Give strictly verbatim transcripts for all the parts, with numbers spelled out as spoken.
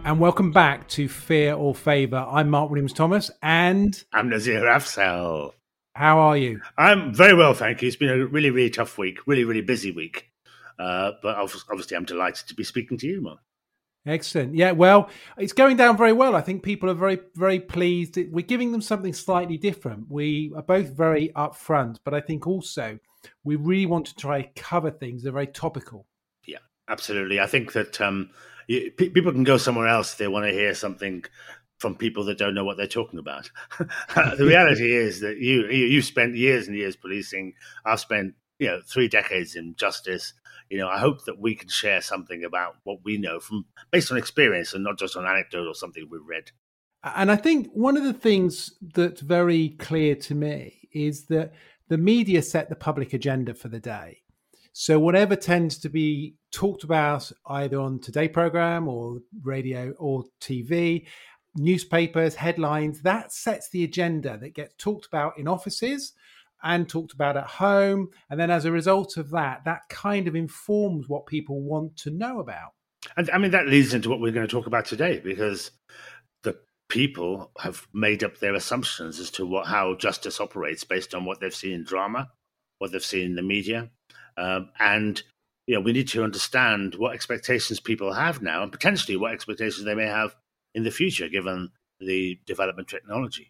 And welcome back to Fear or Favour. I'm Mark Williams-Thomas, and I'm Nazir Afzal. How are you? I'm very well, thank you. It's been a really, really tough week, really, really busy week. Uh, but obviously, I'm delighted to be speaking to you, Mark. Excellent. Yeah, well, it's going down very well. I think people are very, very pleased. We're giving them something slightly different. We are both very upfront, but I think also we really want to try to cover things that are very topical. Yeah, absolutely. I think that um, you, p- people can go somewhere else if they want to hear something from people that don't know what they're talking about. The reality is that you, you you've spent years and years policing. I've spent you know three decades in justice. You know, I hope that we can share something about what we know from based on experience and not just on anecdote or something we've read. And I think one of the things that's very clear to me is that the media set the public agenda for the day. So whatever tends to be talked about either on Today programme or radio or T V, newspapers, headlines, that sets the agenda that gets talked about in offices and talked about at home. And then as a result of that, that kind of informs what people want to know about. And I mean, that leads into what we're going to talk about today, because the people have made up their assumptions as to what how justice operates based on what they've seen in drama, what they've seen in the media. Um, and, you know, we need to understand what expectations people have now and potentially what expectations they may have in the future, given the development of technology.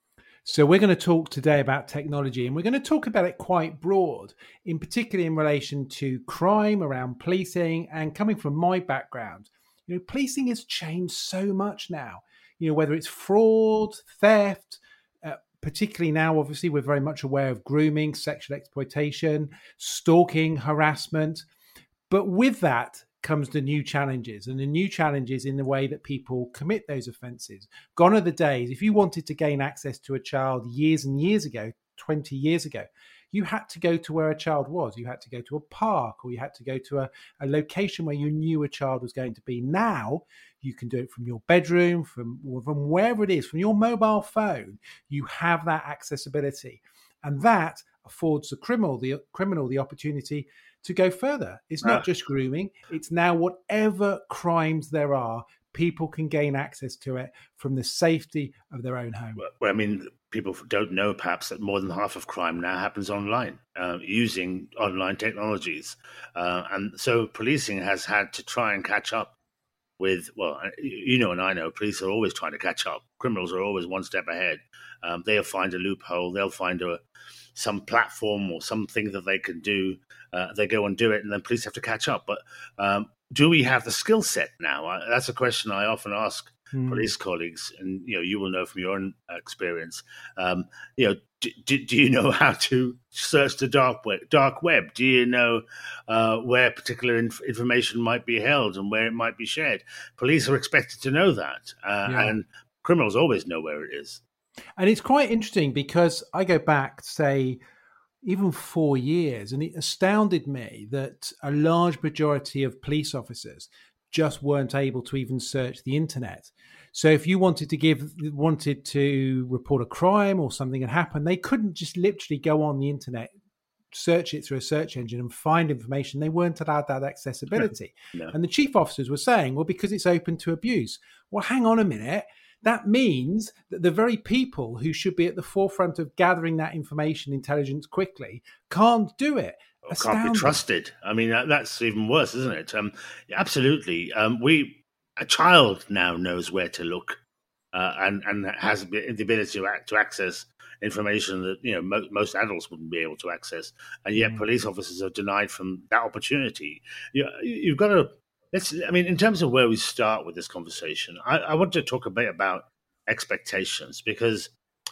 So we're going to talk today about technology, and we're going to talk about it quite broad, in particular in relation to crime, around policing, and coming from my background. You know, policing has changed so much now, you know, whether it's fraud, theft, uh, particularly now, obviously, we're very much aware of grooming, sexual exploitation, stalking, harassment. But with that comes the new challenges, and the new challenges in the way that people commit those offences. Gone are the days, if you wanted to gain access to a child years and years ago, twenty years ago, you had to go to where a child was. You had to go to a park, or you had to go to a, a location where you knew a child was going to be. Now, you can do it from your bedroom, from, from wherever it is, from your mobile phone. You have that accessibility. And that affords the criminal the criminal the opportunity to go further. It's not uh, just grooming. It's now whatever crimes there are, people can gain access to it from the safety of their own home. Well, I mean, people don't know perhaps that more than half of crime now happens online, uh, using online technologies. Uh, and so policing has had to try and catch up with, well, you know, and I know, police are always trying to catch up. Criminals are always one step ahead. Um, they'll find a loophole. They'll find a some platform or something that they can do. Uh, they go and do it, and then police have to catch up. But um, do we have the skill set now? I, that's a question I often ask mm. police colleagues, and you know, you will know from your own experience. Um, you know, do, do, do you know how to search the dark web? Dark web? Do you know uh, where particular inf- information might be held and where it might be shared? Police are expected to know that, uh, yeah. and criminals always know where it is. And it's quite interesting because I go back, say, even four years, and it astounded me that a large majority of police officers just weren't able to even search the internet. So if you wanted to give, wanted to report a crime or something had happened, they couldn't just literally go on the internet, search it through a search engine and find information. They weren't allowed that accessibility. No. And the chief officers were saying, well, because it's open to abuse. Well, hang on a minute. That means that the very people who should be at the forefront of gathering that information, intelligence quickly, can't do it. Or can't be trusted. I mean, that, that's even worse, isn't it? Um, absolutely. Um, we a child now knows where to look uh, and and has the ability to, to access information that you know mo- most adults wouldn't be able to access, and yet mm. police officers are denied from that opportunity. You, you've got to. Let's, I mean, in terms of where we start with this conversation, I, I want to talk a bit about expectations, because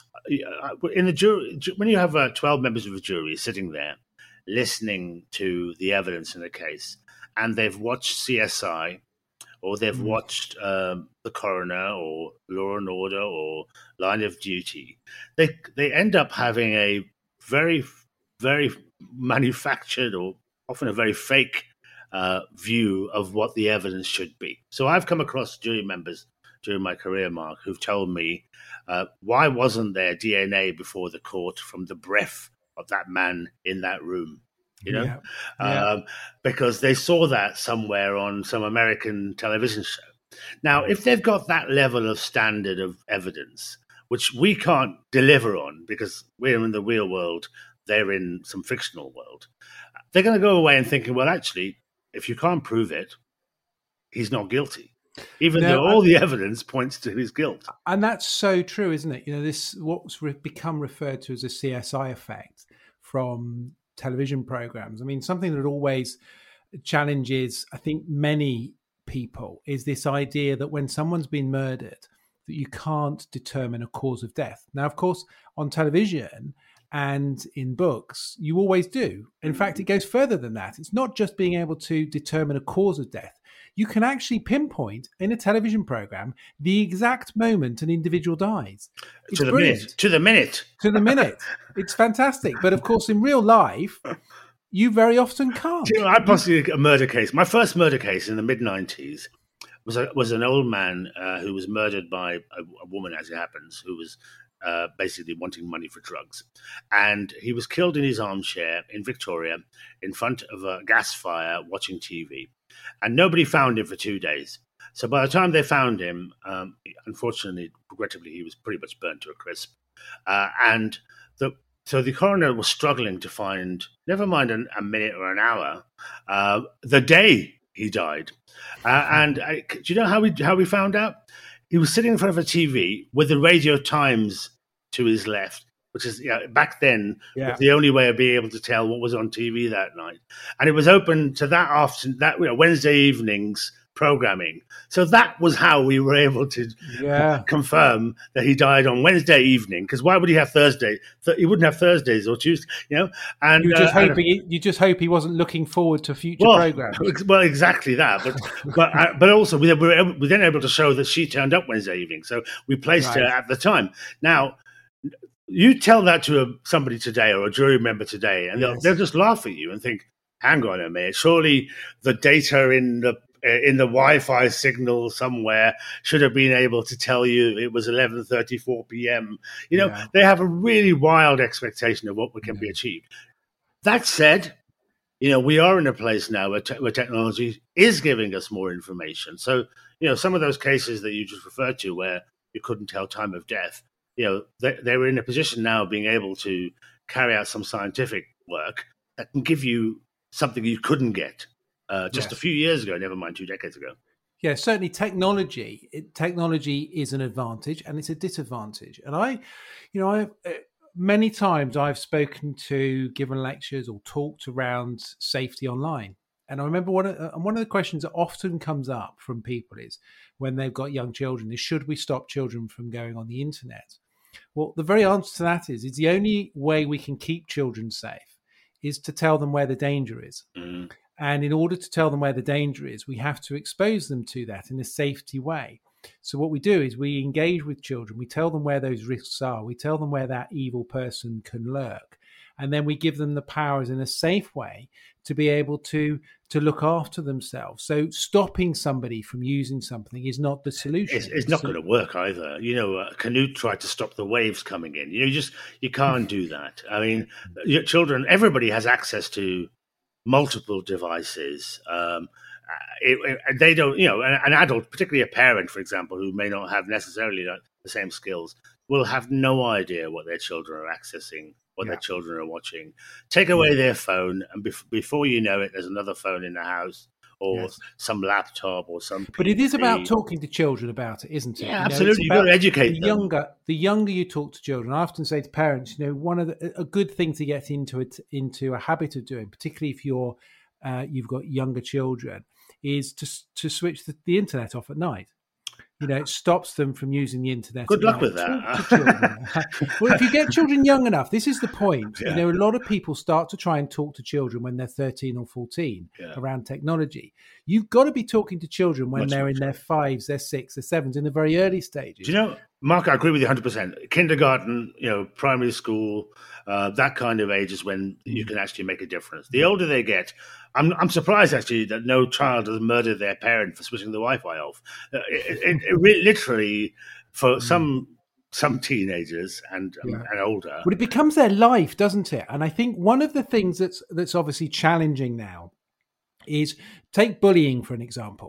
in the jury, when you have uh, twelve members of a jury sitting there listening to the evidence in a case, and they've watched C S I, or they've mm. watched um, The Coroner, or Law and Order, or Line of Duty, they they end up having a very, very manufactured, or often a very fake Uh, view of what the evidence should be. So I've come across jury members during my career, Mark, who've told me, uh, why wasn't there D N A before the court from the breath of that man in that room? You know, yeah. Yeah. Um, because they saw that somewhere on some American television show. Now, if they've got that level of standard of evidence, which we can't deliver on because we're in the real world, they're in some fictional world, they're going to go away and thinking, well, actually, if you can't prove it, he's not guilty, even No, though all I- the evidence points to his guilt. And that's so true, isn't it? You know, this what's re- become referred to as a C S I effect from television programs. I mean, something that always challenges, I think, many people is this idea that when someone's been murdered, that you can't determine a cause of death. Now, of course, on television and in books, you always do. In fact, it goes further than that. It's not just being able to determine a cause of death. You can actually pinpoint in a television program the exact moment an individual dies. It's To the brilliant. minute. To the minute. To the minute. It's fantastic. But of course, in real life, you very often can't. Do you know, I possibly a murder case. My first murder case in the mid nineties was a, was an old man uh, who was murdered by a, a woman, as it happens, who was uh, basically wanting money for drugs, and he was killed in his armchair in Victoria in front of a gas fire watching T V, and nobody found him for two days. So by the time they found him, um, unfortunately, regrettably, he was pretty much burnt to a crisp, uh, and the So the coroner was struggling to find, never mind an, a minute or an hour, uh, the day he died. Uh, and I, do you know how we how we found out? He was sitting in front of a T V with the Radio Times to his left, which is, you know, back then Yeah. was the only way of being able to tell what was on T V that night. And it was open to that afternoon, that you know, Wednesday evenings programming. So that was how we were able to Yeah. confirm that he died on Wednesday evening. Because why would he have Thursday? Th- he wouldn't have Thursdays or Tuesday, you know. And You just uh, and- hoping he, you just hope he wasn't looking forward to future well, programs. ex- well, exactly that. But but uh, but also we were able, we were then able to show that she turned up Wednesday evening, so we placed her Right. at the time. Now, you tell that to a, somebody today or a jury member today, and they'll, Yes. they'll just laugh at you and think, "Hang on a minute, surely the data in the in the Wi-Fi signal somewhere should have been able to tell you it was eleven thirty-four p.m." You know, Yeah. they have a really wild expectation of what can be Yeah. achieved. That said, you know, we are in a place now where, te- where technology is giving us more information. So, you know, some of those cases that you just referred to where you couldn't tell time of death, you know, they, they were in a position now of being able to carry out some scientific work that can give you something you couldn't get uh, just Yes. a few years ago, never mind two decades ago. Yeah, certainly technology. It, technology is an advantage and it's a disadvantage. And I, you know, I uh, many times I've spoken to, given lectures or talked around safety online. And I remember one of, uh, one of the questions that often comes up from people is when they've got young children is, should we stop children from going on the internet? Well, the very answer to that is, is the only way we can keep children safe is to tell them where the danger is. Mm. And in order to tell them where the danger is, we have to expose them to that in a safety way. So what we do is we engage with children. We tell them where those risks are. We tell them where that evil person can lurk. And then we give them the powers in a safe way to be able to, to look after themselves. So stopping somebody from using something is not the solution. It's, it's not going to work either. You know, uh, Canute tried to stop the waves coming in. You know, you just you can't do that. I mean, your children, everybody has access to multiple devices. Um, it, it, they don't, you know, an, an adult, particularly a parent, for example, who may not have necessarily like, the same skills, will have no idea what their children are accessing, what Yeah. their children are watching. Take away their phone, and bef- before you know it, there's another phone in the house, or Yes. some laptop, or some. But it is about P C. talking to children about it, isn't it? Yeah, You know, absolutely. it's You've got to about educate the them. younger, the younger you talk to children. I often say to parents, you know, one of the, a good thing to get into it, into a habit of doing, particularly if you're uh, you've got younger children, is to to switch the, the internet off at night. You know, it stops them from using the internet. Good at luck night. with Talk that. to children. Well, if you get children young enough, this is the point. Yeah. You know, a lot of people start to try and talk to children when they're thirteen or fourteen Yeah. around technology. You've got to be talking to children when Much they're more in so. their fives, their six, their sevens, in the very early stages. Do you know, Mark, I agree with you one hundred percent. Kindergarten, you know, primary school, uh, that kind of age is when you can actually make a difference. The older they get, I'm, I'm surprised actually that no child has murdered their parent for switching the Wi-Fi off. Uh, it, it, it re- literally, for some some teenagers and um, Yeah. and older, But it becomes their life, doesn't it? And I think one of the things that's that's obviously challenging now is take bullying for an example.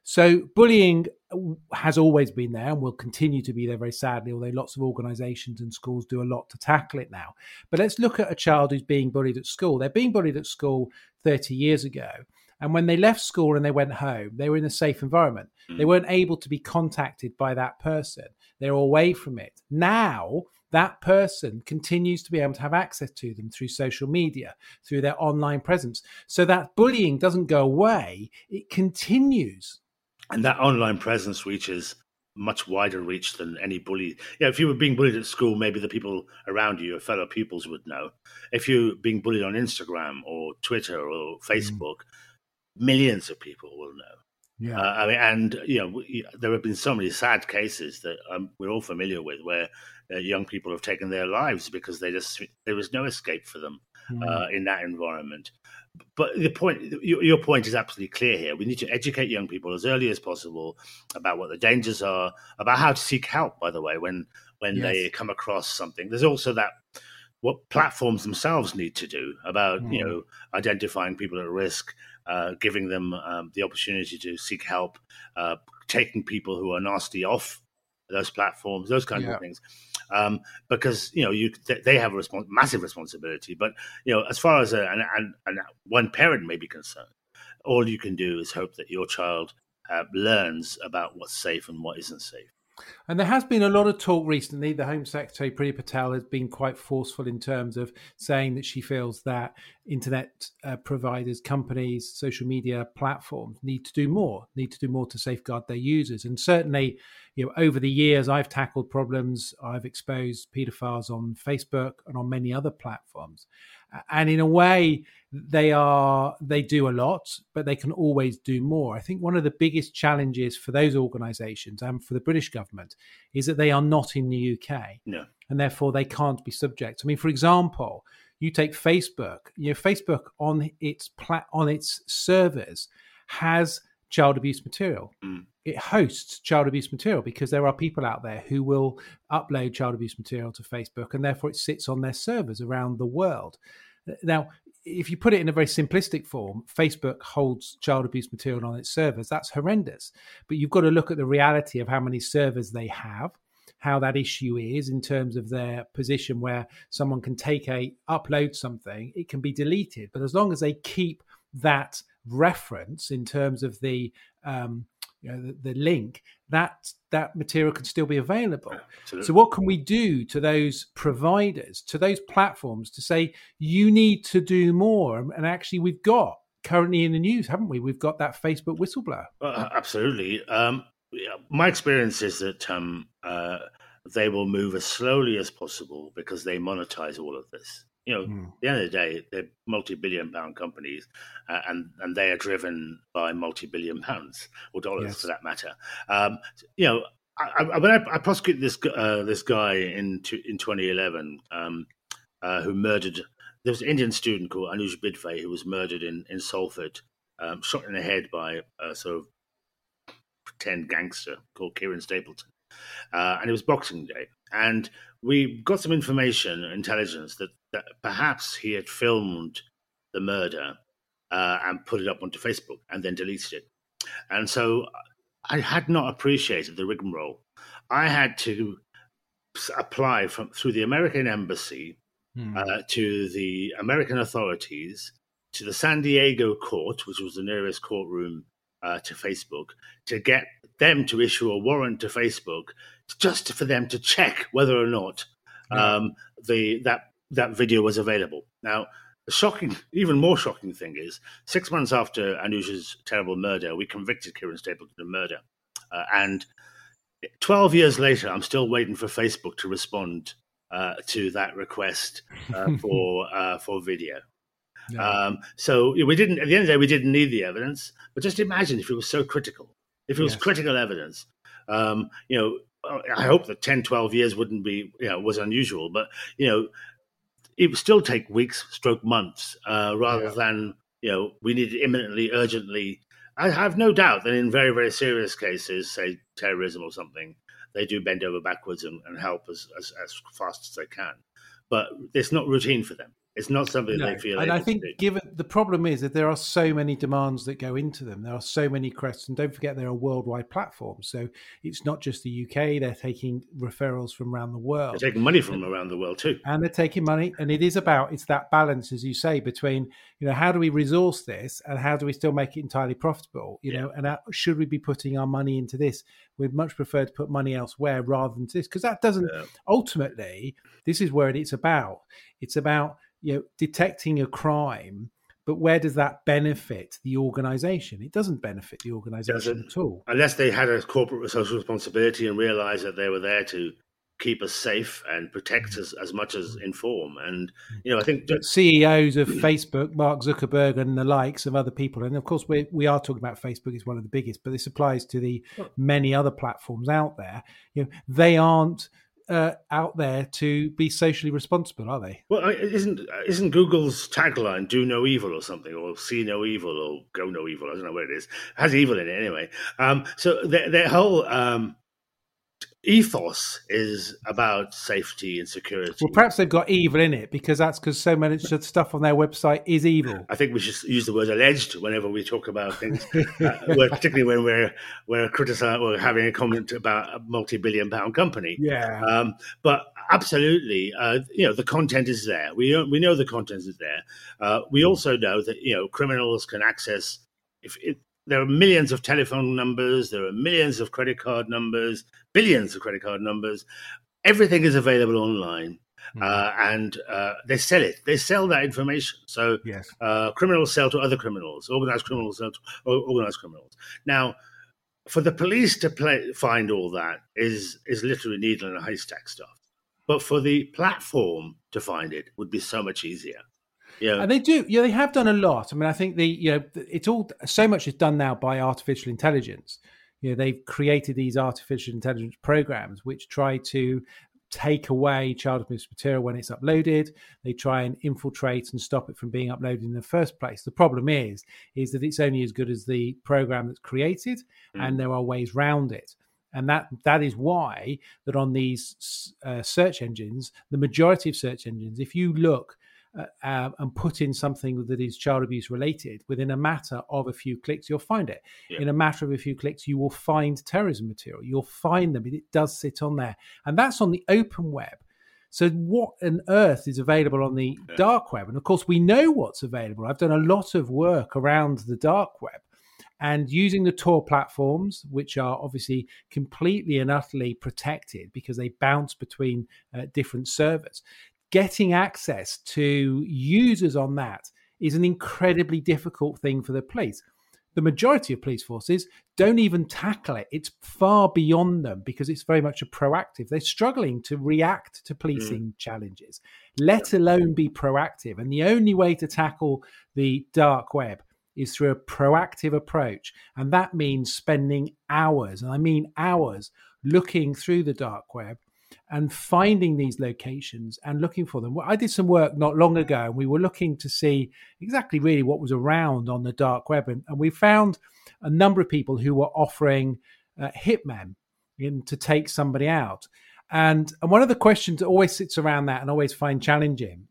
So bullying has always been there and will continue to be there, very sadly, although lots of organisations and schools do a lot to tackle it now. But let's look at a child who's being bullied at school. They're being bullied at school thirty years ago. And when they left school and they went home, they were in a safe environment. Mm. They weren't able to be contacted by that person. They were away from it. Now, that person continues to be able to have access to them through social media, through their online presence. So that bullying doesn't go away, it continues. And that online presence reaches much wider reach than any bully. Yeah, if you were being bullied at school, maybe the people around you, your fellow pupils, would know. If you're being bullied on Instagram or Twitter or Facebook, mm. millions of people will know. Yeah, uh, I mean, and you know, we, there have been so many sad cases that um, we're all familiar with, where uh, young people have taken their lives because they just there was no escape for them mm. uh, in that environment. But the point, your, your point is absolutely clear here. We need to educate young people as early as possible about what the dangers are, about how to seek help. By the way, when when yes. they come across something, there's also that what platforms themselves need to do about mm. you know identifying people at risk. Uh, giving them um, the opportunity to seek help, uh, taking people who are nasty off those platforms, those kinds yeah. of things, um, because you know you they have a respons- massive responsibility. But you know, as far as a, an, an, an one parent may be concerned, all you can do is hope that your child uh, learns about what's safe and what isn't safe. And there has been a lot of talk recently. The Home Secretary, Priti Patel, has been quite forceful in terms of saying that she feels that internet uh, providers, companies, social media platforms need to do more, need to do more to safeguard their users. And certainly, you know, over the years, I've tackled problems. I've exposed paedophiles on Facebook and on many other platforms. And in a way, they are they do a lot, but they can always do more. I think one of the biggest challenges for those organisations and for the British government is that they are not in the U K, no. and therefore they can't be subject. I mean, for example, you take Facebook. You know, Facebook on its pla- on its servers has child abuse material. Mm. It hosts child abuse material because there are people out there who will upload child abuse material to Facebook, and therefore it sits on their servers around the world. Now, if you put it in a very simplistic form, Facebook holds child abuse material on its servers. That's horrendous. But you've got to look at the reality of how many servers they have, how that issue is in terms of their position where someone can take a, upload something, it can be deleted. But as long as they keep that reference in terms of the um, you know, the, the link, that that material can still be available. Absolutely. So what can we do to those providers, to those platforms to say, you need to do more? And actually, we've got currently in the news, haven't we? We've got that Facebook whistleblower. Uh, absolutely. Um, my experience is that um, uh, they will move as slowly as possible because they monetize all of this. You know, mm. at the end of the day, they're multi-billion pound companies, uh, and and they are driven by multi-billion pounds or dollars, yes. for that matter. Um, you know, I, I, when I, I prosecuted this uh, this guy in in twenty eleven, um, uh, who murdered. There was an Indian student called Anuj Bidve who was murdered in in Salford, um, shot in the head by a sort of pretend gangster called Kieran Stapleton, uh, and it was Boxing Day. And we got some information, intelligence, that, that perhaps he had filmed the murder uh, and put it up onto Facebook and then deleted it. And so I had not appreciated the rigmarole. I had to apply from through the American embassy hmm. uh, to the American authorities, to the San Diego court, which was the nearest courtroom uh, to Facebook, to get them to issue a warrant to Facebook just for them to check whether or not yeah. um, the that that video was available. Now, the shocking, even more shocking thing is, six months after Anuj's terrible murder, we convicted Kieran Stapleton of murder. Uh, and twelve years later, I'm still waiting for Facebook to respond uh, to that request uh, for uh, for video. Yeah. Um, so we didn't, at the end of the day, we didn't need the evidence, but just imagine if it was so critical, if it was yes. critical evidence. Um, you know, I hope that ten, twelve years wouldn't be, you know, was unusual, but, you know, it would still take weeks, stroke months, uh, rather yeah. than, you know, we need it imminently, urgently. I have no doubt that in very, very serious cases, say terrorism or something, they do bend over backwards and, and help as, as, as fast as they can. But it's not routine for them. It's not something No, they feel. and I able think to do. given the problem is that there are so many demands that go into them. There are so many requests, and don't forget they're a worldwide platform. So it's not just the U K; they're taking referrals from around the world. They're taking money from around the world too, and they're taking money. And it is about it's that balance, as you say, between you know how do we resource this and how do we still make it entirely profitable? You Yeah. know, and how, should we be putting our money into this? We'd much prefer to put money elsewhere rather than this, because that doesn't Yeah. ultimately. This is where it's about. It's about you know detecting a crime, but where does that benefit the organization? It doesn't benefit the organization Doesn't. at all. Unless they had a corporate social responsibility and realized that they were there to keep us safe and protect us as much as inform. And you know, I think But C E Os of Facebook, Mark Zuckerberg and the likes of other people, and of course we we are talking about Facebook is one of the biggest, but this applies to the many other platforms out there. You know, they aren't uh, out there to be socially responsible, are they? Well, isn't isn't Google's tagline "Do no evil" or something, or "See no evil" or "Go no evil"? I don't know what it is. It has evil in it anyway. Um, so their, their whole um, ethos is about safety and security. Well, perhaps they've got evil in it because that's because so much stuff on their website is evil. I think we should use the word "alleged" whenever we talk about things, uh, particularly when we're we're criticizing or having a comment about a multi-billion-pound company. Yeah. Um, but absolutely, uh, you know, the content is there. We know, we know the content is there. Uh, we also know that you know criminals can access. If it, there are millions of telephone numbers, there are millions of credit card numbers, billions of credit card numbers. Everything is available online. Mm-hmm. Uh, and uh, they sell it. They sell that information. So yes. uh, criminals sell to other criminals. Organized criminals sell to organized criminals. Now, for the police to play, find all that is is literally needle in a haystack stuff. But for the platform to find it would be so much easier. Yeah, and they do. Yeah, they have done a lot. I mean, I think the you know it's all so much is done now by artificial intelligence. You know, they've created these artificial intelligence programs which try to take away child abuse material when it's uploaded. They try and infiltrate and stop it from being uploaded in the first place. The problem is, is that it's only as good as the program that's created, mm. and there are ways around it. And that that is why that on these uh, search engines, the majority of search engines, if you look uh, uh, and put in something that is child abuse related, within a matter of a few clicks, you'll find it. Yeah. In a matter of a few clicks, you will find terrorism material. You'll find them. It does sit on there. And that's on the open web. So what on earth is available on the yeah. dark web? And of course, we know what's available. I've done a lot of work around the dark web. And using the Tor platforms, which are obviously completely and utterly protected because they bounce between uh, different servers, getting access to users on that is an incredibly difficult thing for the police. The majority of police forces don't even tackle it. It's far beyond them because it's very much a proactive. They're struggling to react to policing mm. challenges, let alone be proactive. And the only way to tackle the dark web is through a proactive approach. And that means spending hours, and I mean hours, looking through the dark web and finding these locations and looking for them. I did some work not long ago, and we were looking to see exactly really what was around on the dark web. And, and we found a number of people who were offering uh, hitmen in, to take somebody out. And, and one of the questions that always sits around that and always find challenging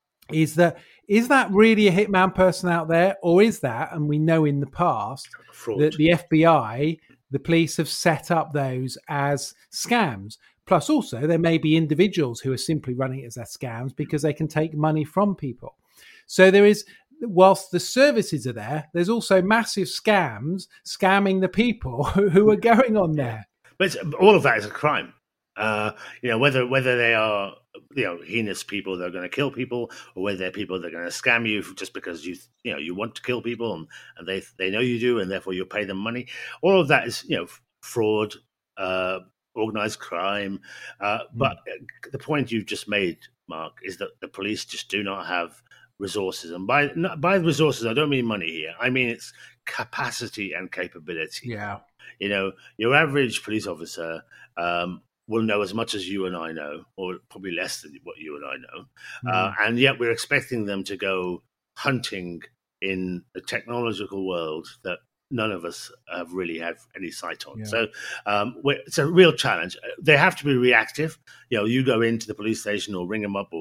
is that, is that really a hitman person out there? Or is that, and we know in the past Fraud. that the F B I, the police have set up those as scams. Plus also there may be individuals who are simply running it as scams because they can take money from people. So there is, whilst the services are there, there's also massive scams scamming the people who are going on there. But all of that is a crime. Uh, you know, whether whether they are, you know, heinous people that are going to kill people, or whether they're people that are going to scam you just because you, you know, you want to kill people and, and they they know you do, and therefore you pay them money. All of that is, you know, fraud, uh, organized crime. Uh, mm. But the point you've just made, Mark, is that the police just do not have resources. And by not, by resources, I don't mean money here. I mean it's capacity and capability. Yeah. You know, your average police officer um, will know as much as you and I know, or probably less than what you and I know. Mm. Uh, and yet we're expecting them to go hunting in a technological world that none of us have really had any sight on. Yeah. So um, it's a real challenge. They have to be reactive. You know, you go into the police station or ring them up or,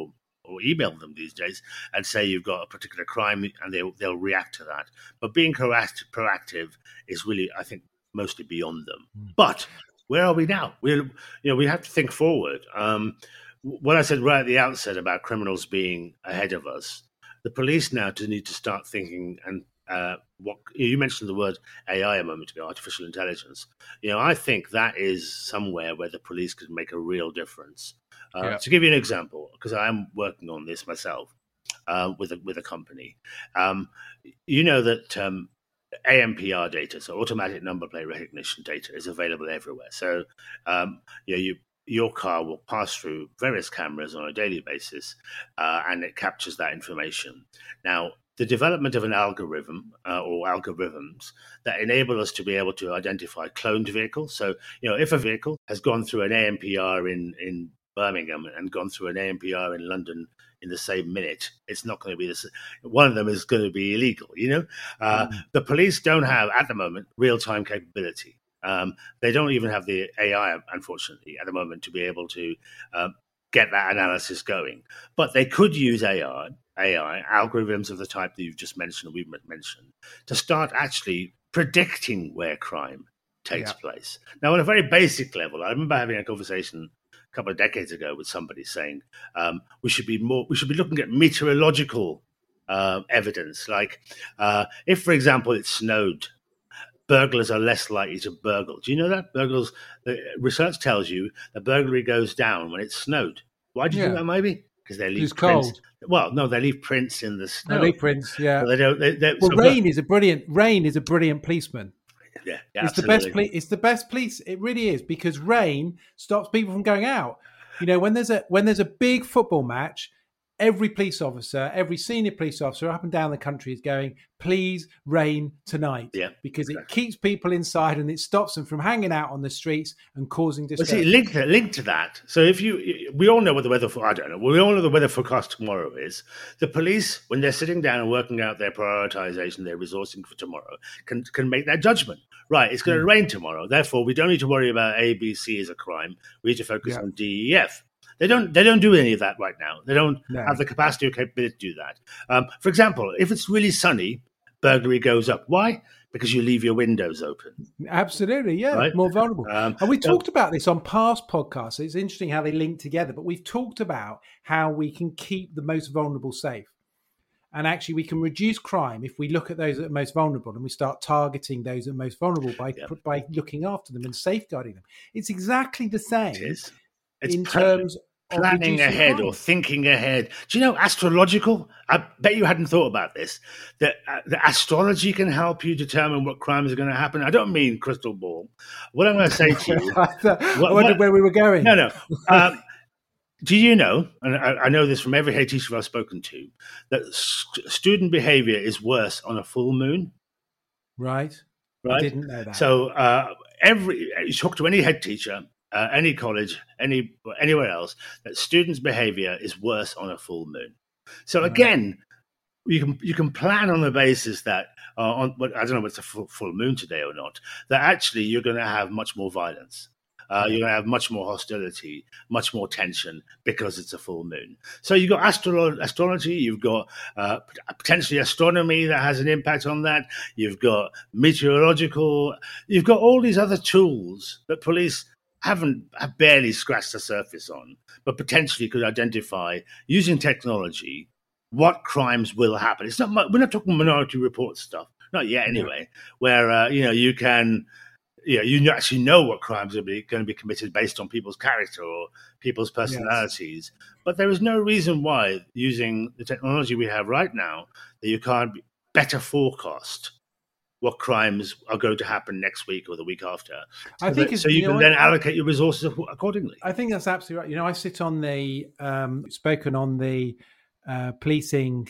or email them these days and say you've got a particular crime, and they'll they'll react to that. But being proactive, proactive is really, I think, mostly beyond them. Mm. But where are we now? We you know we have to think forward. Um, what I said right at the outset about criminals being ahead of us, the police now need to start thinking and. Uh, what you mentioned the word A I a moment ago, artificial intelligence. You know, I think that is somewhere where the police could make a real difference. Uh, yeah. To give you an example, because I am working on this myself uh, with a, with a company, um, you know that um, A M P R data, so automatic number plate recognition data, is available everywhere. So, um, you know, you. Your car will pass through various cameras on a daily basis, uh, and it captures that information. Now, the development of an algorithm uh, or algorithms that enable us to be able to identify cloned vehicles. So, you know, if a vehicle has gone through an A M P R in, in Birmingham and gone through an A M P R in London in the same minute, it's not going to be this. One of them is going to be illegal. You know, uh, mm. the police don't have at the moment real-time capability. Um, they don't even have the A I, unfortunately, at the moment to be able to uh, get that analysis going. But they could use A I, A I algorithms of the type that you've just mentioned, or we've mentioned, to start actually predicting where crime takes yeah. place. Now, on a very basic level, I remember having a conversation a couple of decades ago with somebody saying um, we should be more, we should be looking at meteorological uh, evidence, like uh, if, for example, it snowed. Burglars are less likely to burgle. Do you know that? Burglars, the research tells you that burglary goes down when it's snowed. Why do you yeah. think that might be? Because they leave it's prints. Cold. Well, no, they leave prints in the snow. They leave prints, yeah. So they don't. They, they, well, so rain is a brilliant. Rain is a brilliant policeman. Yeah, yeah it's absolutely. the best. Poli- it's the best police. It really is, because rain stops people from going out. You know, when there's a when there's a big football match, every police officer, every senior police officer up and down the country is going, please rain tonight. Yeah, because exactly. it keeps people inside and it stops them from hanging out on the streets and causing disturbance. Well, see, linked to, linked to that. So if you, we all know what the weather for, I don't know, we all know the weather forecast tomorrow is. The police, when they're sitting down and working out their prioritization, their resourcing for tomorrow, can can make that judgment. Right, it's going to mm. rain tomorrow. Therefore, we don't need to worry about A, B, C as a crime. We need to focus yeah. on D, E, F. They don't. They don't do any of that right now. They don't no. have the capacity or capability to do that. Um, for example, if it's really sunny, burglary goes up. Why? Because you leave your windows open. Absolutely, yeah, right? More vulnerable. Um, and we so, talked about this on past podcasts. It's interesting how they link together. But we've talked about how we can keep the most vulnerable safe, and actually we can reduce crime if we look at those that are most vulnerable and we start targeting those that are most vulnerable by yeah. by looking after them and safeguarding them. It's exactly the same. It is. It's in per- terms. Planning ahead crime. Or thinking ahead. Do you know astrological? I bet you hadn't thought about this. That uh, the astrology can help you determine what crimes are going to happen. I don't mean crystal ball. What I'm going to say to you. I what, wondered what, where we were going. No, no. Um, do you know, and I, I know this from every head teacher I've spoken to, that st- student behavior is worse on a full moon? Right. Right. I didn't know that. So uh, every you talk to any head teacher, Uh, any college, any anywhere else, that students' behavior is worse on a full moon. So again, you can you can plan on the basis that uh, on what I don't know if it's a full, full moon today or not, that actually you're going to have much more violence. Uh, you're going to have much more hostility, much more tension because it's a full moon. So you've got astro- astrology, you've got uh, potentially astronomy that has an impact on that. You've got meteorological. You've got all these other tools that police haven't have barely scratched the surface on, but potentially could identify using technology what crimes will happen. It's not we're not talking Minority Report stuff, not yet anyway. Yeah. Where uh, you know you can, you know, you actually know what crimes are be, going to be committed based on people's character or people's personalities. Yes. But there is no reason why, using the technology we have right now, that you can't better forecast what crimes are going to happen next week or the week after. So I think that, so you, you can then allocate your resources accordingly. I think that's absolutely right. You know, I sit on the, um, spoken on the uh, policing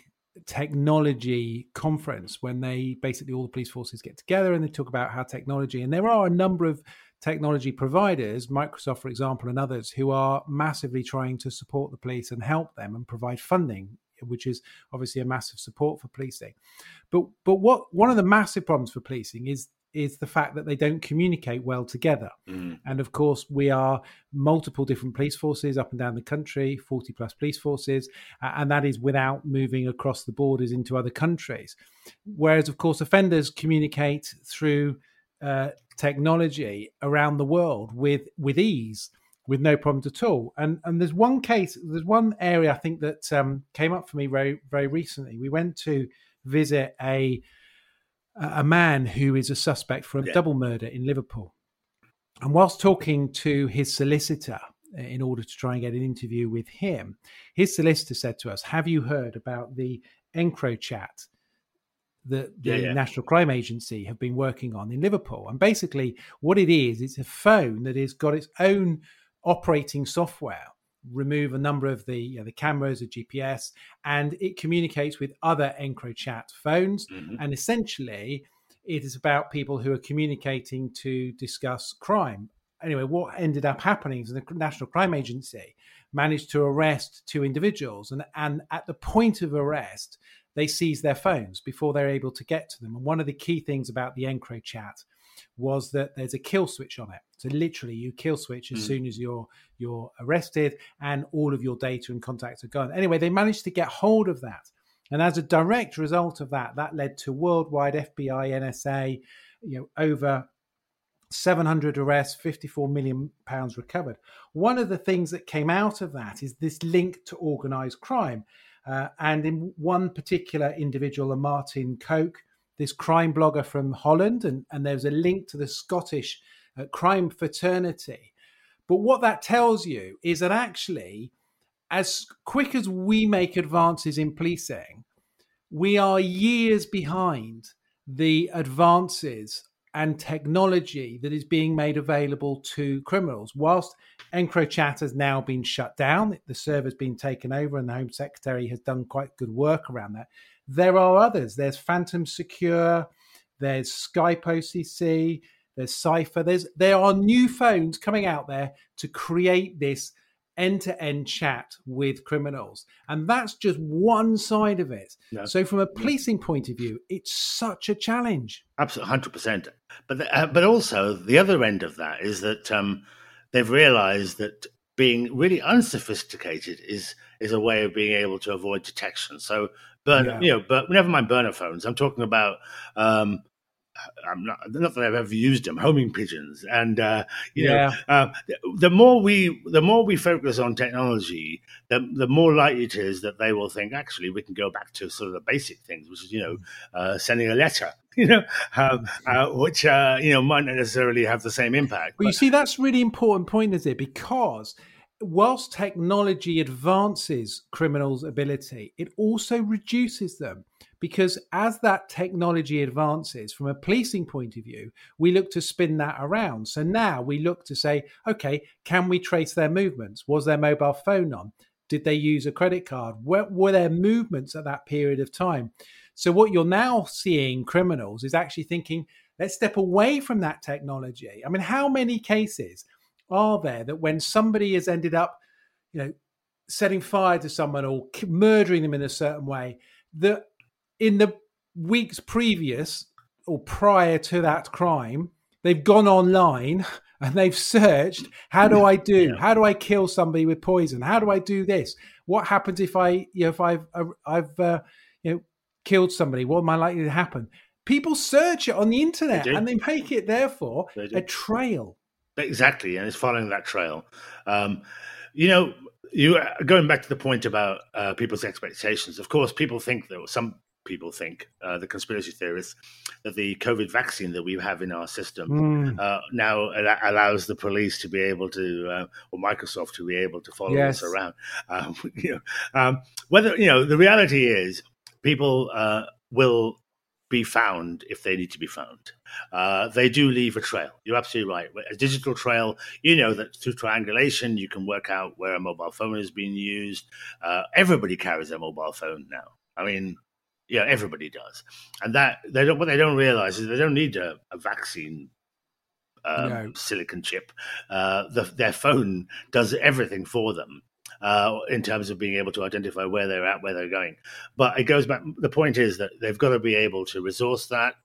technology conference when they basically all the police forces get together and they talk about how technology, and there are a number of technology providers, Microsoft, for example, and others who are massively trying to support the police and help them and provide funding, which is obviously a massive support for policing. But but what one of the massive problems for policing is is the fact that they don't communicate well together. Mm. And of course, we are multiple different police forces up and down the country, forty plus police forces, uh, and that is without moving across the borders into other countries. Whereas, of course, offenders communicate through uh, technology around the world with, with ease, with no problems at all. And and there's one case, there's one area I think that um, came up for me very, very recently. We went to visit a a man who is a suspect for a Yeah. double murder in Liverpool. And whilst talking to his solicitor in order to try and get an interview with him, his solicitor said to us, have you heard about the EncroChat that the Yeah, yeah. National Crime Agency have been working on in Liverpool? And basically what it is, it's a phone that has got its own operating software, remove a number of the you know, the cameras, the G P S, and it communicates with other EncroChat phones. Mm-hmm. And essentially, it is about people who are communicating to discuss crime. Anyway, what ended up happening is the National Crime Agency managed to arrest two individuals, and, and at the point of arrest, they seized their phones before they're able to get to them. And one of the key things about the EncroChat was that there's a kill switch on it. So literally you kill switch as mm. soon as you're you're arrested, and all of your data and contacts are gone. Anyway, they managed to get hold of that. And as a direct result of that, that led to worldwide F B I, N S A, you know, over seven hundred arrests, fifty-four million pounds recovered. One of the things that came out of that is this link to organised crime. Uh, and in one particular individual, a Martin Koch, this crime blogger from Holland, and, and there's a link to the Scottish uh, crime fraternity. But what that tells you is that actually, as quick as we make advances in policing, we are years behind the advances and technology that is being made available to criminals. Whilst EncroChat has now been shut down, the server's been taken over, and the Home Secretary has done quite good work around that. There are others. There's Phantom Secure, there's Skype O C C, there's Cypher. There's there are new phones coming out there to create this end-to-end chat with criminals. And that's just one side of it. No. So from a policing point of view, it's such a challenge. Absolutely, one hundred percent. But the, uh, but also the other end of that is that um, they've realized that being really unsophisticated is is a way of being able to avoid detection. So, burner, yeah. you know, but never mind burner phones. I'm talking about um, I'm not, not that I've ever used them, homing pigeons, and uh, you yeah. know, uh, the more we the more we focus on technology, the the more likely it is that they will think actually we can go back to sort of the basic things, which is you know uh, sending a letter, you know, um, uh, which uh, you know might not necessarily have the same impact. Well, but you see, that's a really important point, is it? Because whilst technology advances criminals' ability, it also reduces them. Because as that technology advances, from a policing point of view, we look to spin that around. So now we look to say, okay, can we trace their movements? Was their mobile phone on? Did they use a credit card? Where, were there movements at that period of time? So what you're now seeing criminals is actually thinking, let's step away from that technology. I mean, how many cases are there that when somebody has ended up, you know, setting fire to someone or murdering them in a certain way, that in the weeks previous or prior to that crime, they've gone online and they've searched, how do I do? How do I kill somebody with poison? How do I do this? What happens if I, you know, if I've, I've, uh, you know, killed somebody? What am I likely to happen? People search it on the internet they and they make it, therefore, a trail. Exactly, and it's following that trail. Um, you know, you going back to the point about uh, people's expectations. Of course, people think that some. People think, uh, the conspiracy theorists, that the COVID vaccine that we have in our system mm. uh, now al- allows the police to be able to, uh, or Microsoft to be able to follow yes. us around. Um, you know, um, whether you know, the reality is, people uh, will be found if they need to be found. Uh, they do leave a trail. You're absolutely right. A digital trail, you know that through triangulation, you can work out where a mobile phone is being used. Uh, everybody carries a mobile phone now. I mean. Yeah, everybody does, and that they don't. What they don't realize is they don't need a, a vaccine um, no. silicon chip. Uh, the, their phone does everything for them uh, in terms of being able to identify where they're at, where they're going. But it goes back. The point is that they've got to be able to resource that.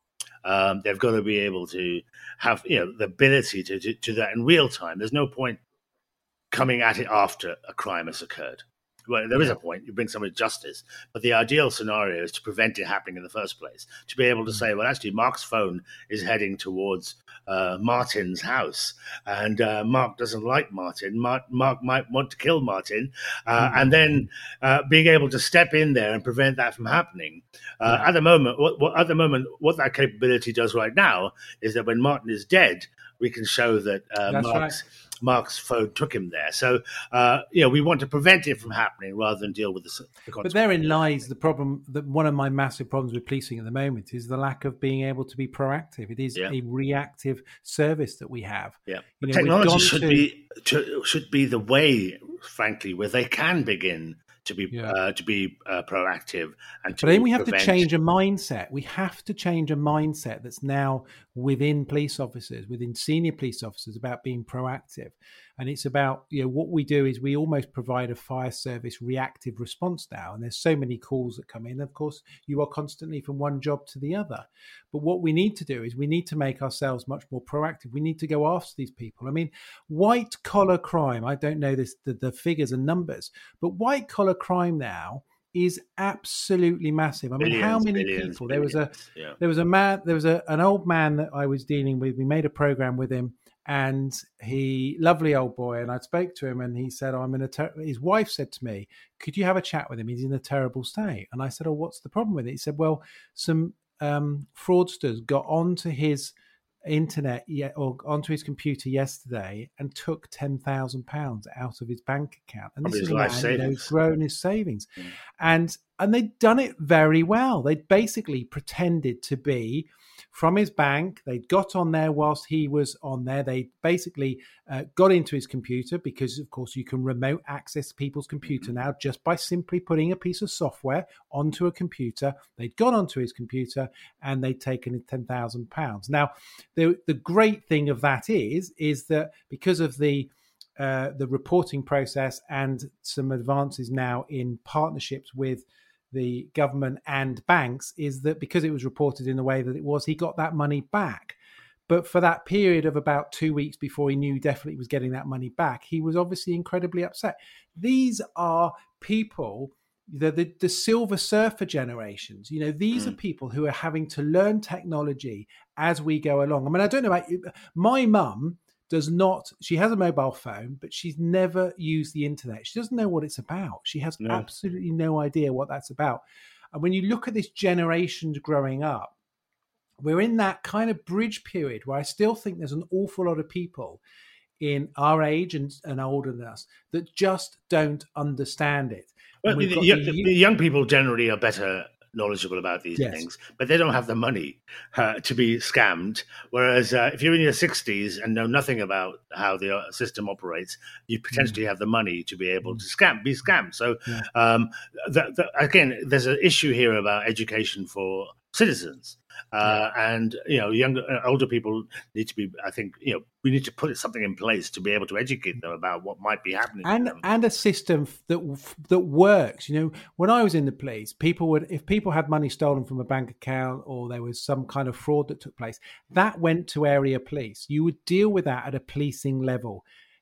Um, they've got to be able to have, you know, the ability to, to do that in real time. There's no point coming at it after a crime has occurred. Well, there is a point, you bring somebody to justice, but the ideal scenario is to prevent it happening in the first place. To be able to say, well, actually, Mark's phone is heading towards uh, Martin's house, and uh, Mark doesn't like Martin. Mark, Mark might want to kill Martin, uh, mm-hmm. and then uh, being able to step in there and prevent that from happening. Uh, yeah. At the moment, what, what, at the moment, what that capability does right now is that when Martin is dead, we can show that uh, Mark's. Right. Mark's phone took him there. So, uh, you know, we want to prevent it from happening rather than deal with the, the consequences. But therein lies the problem, that one of my massive problems with policing at the moment is the lack of being able to be proactive. It is yeah. a reactive service that we have. Yeah, you know, technology should to... be to, should be the way, frankly, where they can begin to be yeah. uh, to be uh, proactive and to. But then we have prevent... to change a mindset. We have to change a mindset that's now within police officers, within senior police officers, about being proactive. And it's about, you know, what we do is we almost provide a fire service reactive response now. And there's so many calls that come in. Of course, you are constantly from one job to the other. But what we need to do is we need to make ourselves much more proactive. We need to go after these people. I mean, white collar crime, I don't know this, the, the figures and numbers, but white collar crime now is absolutely massive. I mean, billions, how many billions, people? Billions, there was a, yeah. there was a man, there was a, an old man that I was dealing with. We made a program with him. And he, lovely old boy, and I spoke to him, and he said, "I'm in a." Ter-. His wife said to me, "Could you have a chat with him? He's in a terrible state." And I said, "Oh, what's the problem with it?" He said, "Well, some um, fraudsters got onto his internet or onto his computer yesterday and took ten thousand pounds out of his bank account, and this is a man who's grown his savings, mm. and and they'd done it very well. They'd basically pretended to be from his bank. They'd got on there whilst he was on there. They basically uh, got into his computer because, of course, you can remote access people's computer now just by simply putting a piece of software onto a computer. They'd gone onto his computer and they'd taken ten thousand pounds. Now, the, the great thing of that is, is that because of the uh, the reporting process and some advances now in partnerships with the government and banks, is that because it was reported in the way that it was, he got that money back. But for that period of about two weeks before he knew definitely was getting that money back, he was obviously incredibly upset. These are people, the, the, the silver surfer generations. You know, these mm. are people who are having to learn technology as we go along. I mean, I don't know about you. My mum does not, she has a mobile phone, but she's never used the internet. She doesn't know what it's about. She has no. absolutely no idea what that's about. And when you look at this generation growing up, we're in that kind of bridge period where I still think there's an awful lot of people in our age and, and older than us that just don't understand it. Well, the, the, the, the young people generally are better knowledgeable about these yes. things, but they don't have the money uh, to be scammed. Whereas uh, if you're in your sixties and know nothing about how the uh, system operates, you potentially mm. have the money to be able to scam, be scammed. So yeah. um, the, the, again, there's an issue here about education for citizens. Uh, yeah. And, you know, younger, older people need to be, I think, you know, we need to put something in place to be able to educate them about what might be happening. And and a system that that works. You know, when I was in the police, people would, if people had money stolen from a bank account or there was some kind of fraud that took place, that went to area police. You would deal with that at a policing level.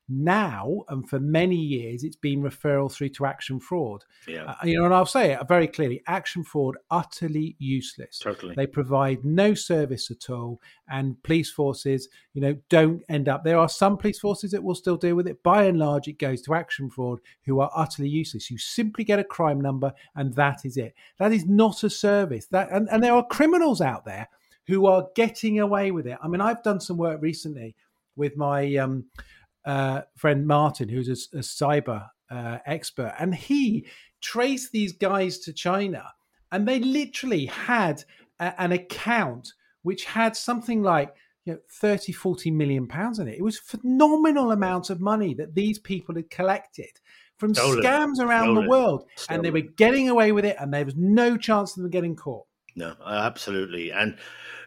Now, and for many years, it's been referral through to action fraud. Yeah. Uh, you know, and I'll say it very clearly, action fraud, utterly useless. Totally. They provide no service at all. And police forces, you know, don't end up, there are some police forces that will still deal with it. By and large, it goes to action fraud, who are utterly useless. You simply get a crime number and that is it. That is not a service. That and, and there are criminals out there who are getting away with it. I mean, I've done some work recently with my um Uh, friend Martin, who's a, a cyber uh, expert, and he traced these guys to China, and they literally had a, an account which had something like, you know, thirty, forty million pounds in it. It was phenomenal amounts of money that these people had collected from Stolen. scams around Stolen. the world, Stolen. and they were getting away with it, and there was no chance of them getting caught. No, absolutely. And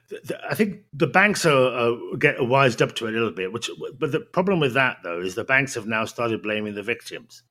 I think the banks are, are get wised up to it a little bit. Which, but the problem with that, though, is the banks have now started blaming the victims.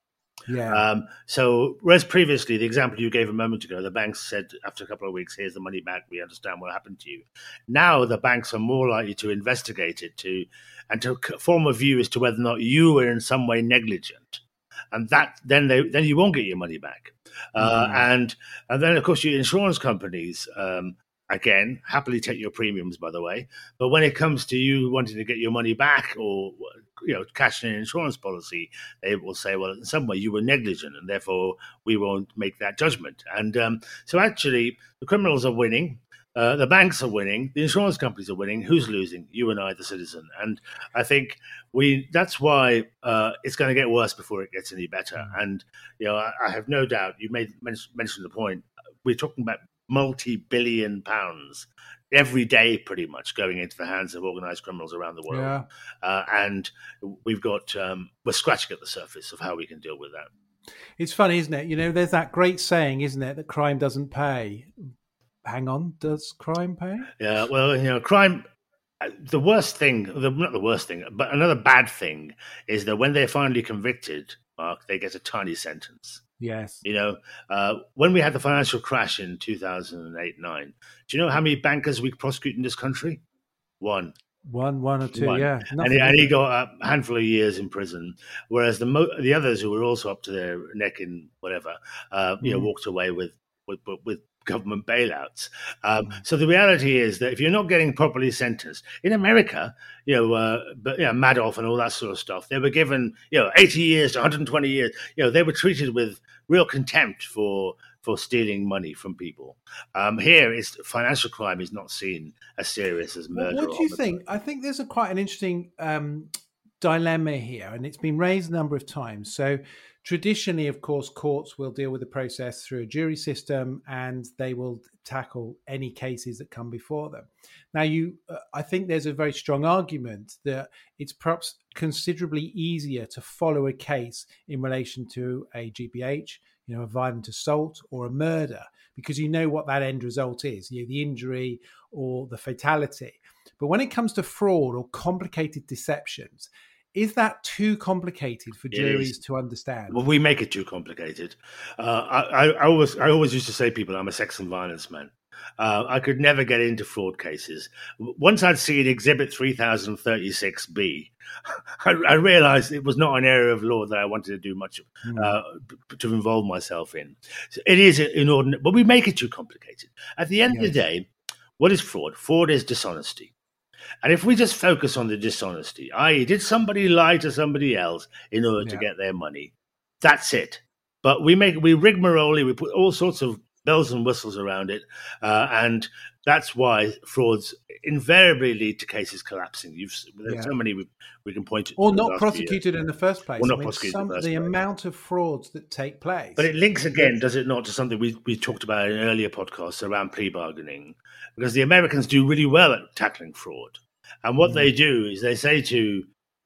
Yeah. Um, so, whereas previously, the example you gave a moment ago, the banks said after a couple of weeks, here's the money back, we understand what happened to you. Now, the banks are more likely to investigate it to and to form a view as to whether or not you were in some way negligent. And that then they then you won't get your money back. Uh, mm. And and then, of course, your insurance companies, um, again, happily take your premiums, by the way. But when it comes to you wanting to get your money back or, you know, cashing an insurance policy, they will say, well, in some way you were negligent and therefore we won't make that judgment. And um, so actually the criminals are winning. Uh, the banks are winning. The insurance companies are winning. Who's losing? You and I, the citizen. And I think we that's why uh, it's going to get worse before it gets any better. Mm. And, you know, I, I have no doubt you made mention the point. We're talking about multi-billion pounds every day, pretty much going into the hands of organized criminals around the world. Yeah. Uh, and we've got, um, we're scratching at the surface of how we can deal with that. It's funny, isn't it? You know, there's that great saying, isn't it, that crime doesn't pay. Hang on, does crime pay? Yeah, well, you know, crime, the worst thing, the, not the worst thing, but another bad thing is that when they're finally convicted, Mark, they get a tiny sentence. Yes. You know, uh, when we had the financial crash in two thousand eight nine, do you know how many bankers we prosecute in this country? One. One, one or two, one. yeah. And he, and he got a handful of years in prison, whereas the mo- the others who were also up to their neck in whatever, uh, you mm. know, walked away with with, with government bailouts. Um, mm. So the reality is that if you're not getting properly sentenced in America, you know, uh, but you know, Madoff and all that sort of stuff, they were given, you know, eighty years to one hundred twenty years. You know, they were treated with real contempt for for stealing money from people. Um, here, is financial crime is not seen as serious as murder. What, what do you think? I think there's a quite an interesting um, dilemma here, and it's been raised a number of times. So traditionally, of course, courts will deal with the process through a jury system, and they will tackle any cases that come before them. Now, you, uh, I think there's a very strong argument that it's perhaps considerably easier to follow a case in relation to a G B H, you know, a violent assault or a murder, because you know what that end result is, you know, the injury or the fatality. But when it comes to fraud or complicated deceptions, is that too complicated for juries to understand? Well, we make it too complicated. Uh, I, I always, I always used to say to people, I'm a sex and violence man. Uh, I could never get into fraud cases. Once I'd seen Exhibit three thousand thirty-six B, I, I realized it was not an area of law that I wanted to do much mm. uh, to involve myself in. So it is inordinate, but we make it too complicated. At the end yes. of the day, what is fraud? Fraud is dishonesty. And if we just focus on the dishonesty, that is, did somebody lie to somebody else in order yeah. to get their money? That's it. But we make we rigmarole, we put all sorts of bells and whistles around it, uh, and that's why frauds invariably lead to cases collapsing. You've there's yeah. so many we, we can point to, or not prosecuted in the first place. Or not I mean, prosecuted some, in the first the place. amount of frauds that take place. But it links again, does it not, to something we we talked about in earlier podcasts around plea bargaining, because the Americans do really well at tackling fraud. And what mm. they do is they say to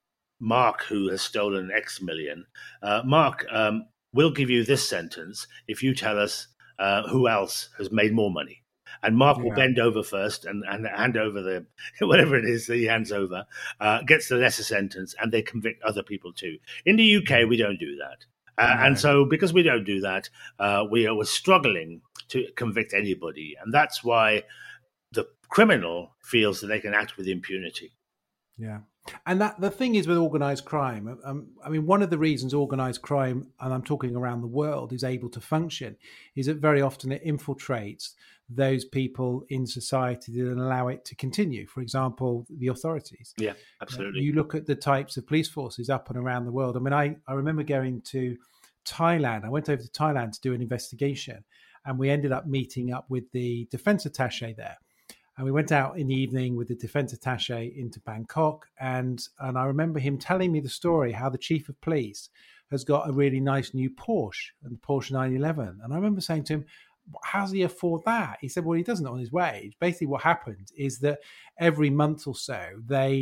Mark, who has stolen X million, uh, Mark, um, we'll give you this sentence if you tell us uh, who else has made more money. And Mark yeah. will bend over first and, and hand over the whatever it is that he hands over, uh, gets the lesser sentence, and they convict other people too. In the U K, we don't do that. Uh, no. And so because we don't do that, uh, we are we're struggling to convict anybody. And that's why the criminal feels that they can act with impunity. Yeah. And that the thing is with organized crime, um, I mean, one of the reasons organized crime, and I'm talking around the world, is able to function is that very often it infiltrates those people in society that allow it to continue. For example, the authorities. Yeah, absolutely. Uh, you look at the types of police forces up and around the world. I mean, I, I remember going to Thailand. I went over to Thailand to do an investigation, and we ended up meeting up with the defense attaché there. And we went out in the evening with the defense attaché into Bangkok. And, and I remember him telling me the story, how the chief of police has got a really nice new Porsche, and Porsche nine eleven. And I remember saying to him, how does he afford that? He said, well, he doesn't on his wage. Basically what happened is that every month or so, they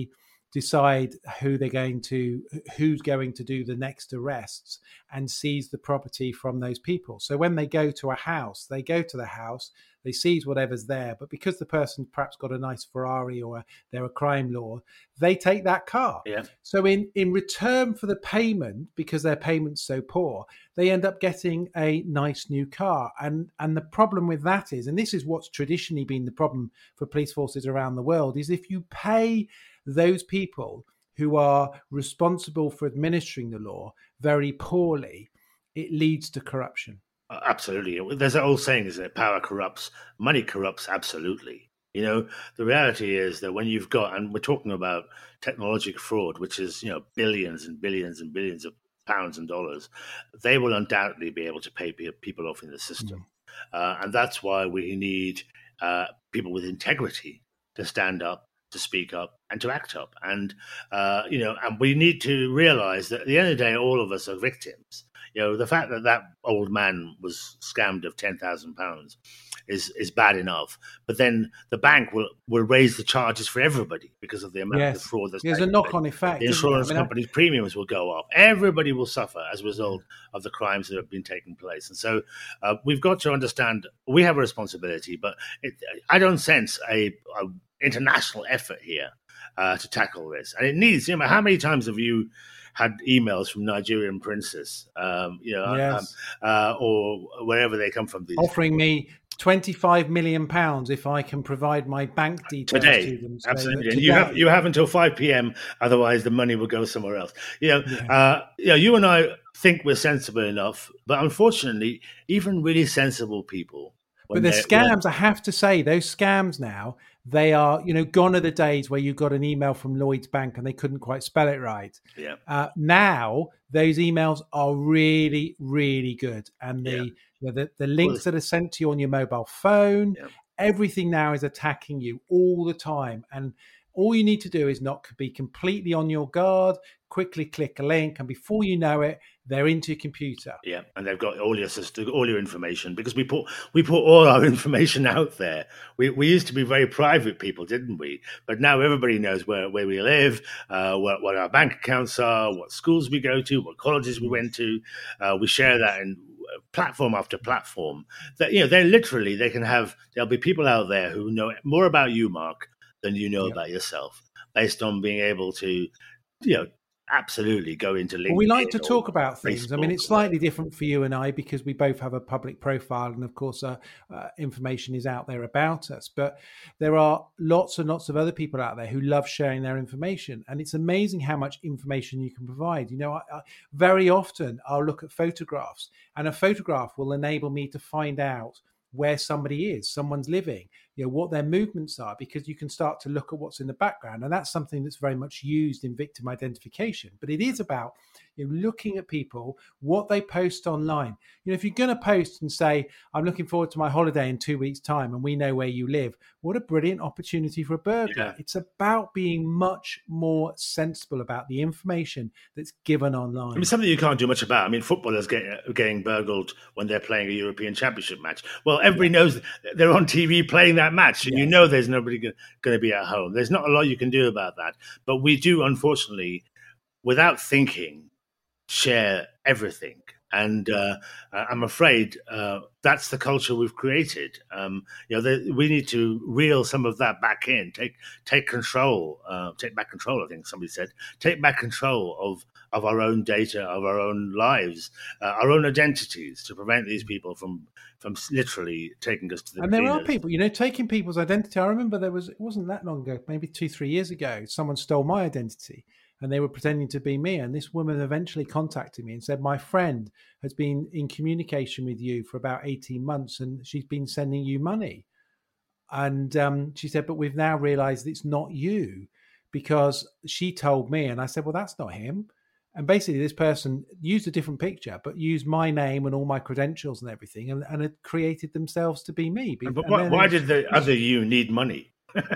decide who they're going to, who's going to do the next arrests and seize the property from those people. So when they go to a house, they go to the house, they seize whatever's there. But because the person perhaps got a nice Ferrari or a, they're a crime lord, they take that car. Yeah. So in, in return for the payment, because their payment's so poor, they end up getting a nice new car. And, and the problem with that is, and this is what's traditionally been the problem for police forces around the world, is if you pay those people who are responsible for administering the law very poorly, it leads to corruption. Absolutely. There's an old saying, isn't it? Power corrupts, money corrupts, absolutely. You know, the reality is that when you've got, and we're talking about technological fraud, which is, you know, billions and billions and billions of pounds and dollars, they will undoubtedly be able to pay people off in the system. Mm. Uh, and that's why we need uh, people with integrity to stand up, to speak up, and to act up. And, uh, you know, and we need to realize that at the end of the day, all of us are victims. You know, the fact that that old man was scammed of ten thousand pounds is is bad enough. But then the bank will, will raise the charges for everybody because of the amount yes. of fraud that's There's a knock-on effect. The insurance I mean, company's I... premiums will go up. Everybody will suffer as a result of the crimes that have been taking place. And so uh, we've got to understand we have a responsibility, but it, I don't sense a, a international effort here uh, to tackle this. And it needs, you know, how many times have you had emails from Nigerian princes, um, you know, yes. um, uh, or wherever they come from, these offering me twenty-five million pounds if I can provide my bank details today. to them. So absolutely, and today. you have you have until five p.m. Otherwise, the money will go somewhere else. You know, yeah. uh, you know, you and I think we're sensible enough, but unfortunately, even really sensible people. But the scams, I have to say, those scams now, they are, you know, gone are the days where you got an email from Lloyds Bank and they couldn't quite spell it right. Yeah. Uh, now, those emails are really, really good. And the, yeah. you know, the, the links that are sent to you on your mobile phone, yeah. everything now is attacking you all the time. And all you need to do is not be completely on your guard, quickly click a link, and before you know it, they're into your computer. Yeah, and they've got all your system, all your information, because we put we put all our information out there. We we used to be very private people, didn't we? But now everybody knows where, where we live, uh, what, what our bank accounts are, what schools we go to, what colleges we went to. Uh, we share that in platform after platform. That you know, they literally they can have. There'll be people out there who know more about you, Mark, than you know yeah. about yourself, based on being able to, you know, absolutely go into LinkedIn. Well, we like to talk about things. Facebook. I mean, it's slightly different for you and I because we both have a public profile, and of course, uh, uh, information is out there about us. But there are lots and lots of other people out there who love sharing their information, and it's amazing how much information you can provide. You know, I, I, very often I'll look at photographs, and a photograph will enable me to find out where somebody is, someone's living, you know, what their movements are, because you can start to look at what's in the background. And that's something that's very much used in victim identification. But it is about, you know, looking at people, what they post online. You know, if you're going to post and say, I'm looking forward to my holiday in two weeks' time, and we know where you live, what a brilliant opportunity for a burglar. Yeah. It's about being much more sensible about the information that's given online. I mean, something you can't do much about. I mean, footballers get, getting burgled when they're playing a European Championship match. Well, everybody yeah. knows they're on T V playing that match, and yes. you know there's nobody going to be at home. There's not a lot you can do about that. But we do, unfortunately, without thinking, share everything. And uh, I'm afraid uh, that's the culture we've created. Um, you know, the, we need to reel some of that back in, take take control, uh, take back control. I think somebody said, take back control of of our own data, of our own lives, uh, our own identities, to prevent these people from from literally taking us to the. And there cleaners. are people, you know, taking people's identity. I remember there was it wasn't that long ago, maybe two, three years ago, someone stole my identity. And they were pretending to be me. And this woman eventually contacted me and said, my friend has been in communication with you for about eighteen months and she's been sending you money. And um, she said, but we've now realized it's not you, because she told me. And I said, well, that's not him. And basically this person used a different picture, but used my name and all my credentials and everything, and, and had created themselves to be me. But why, why did the other you need money?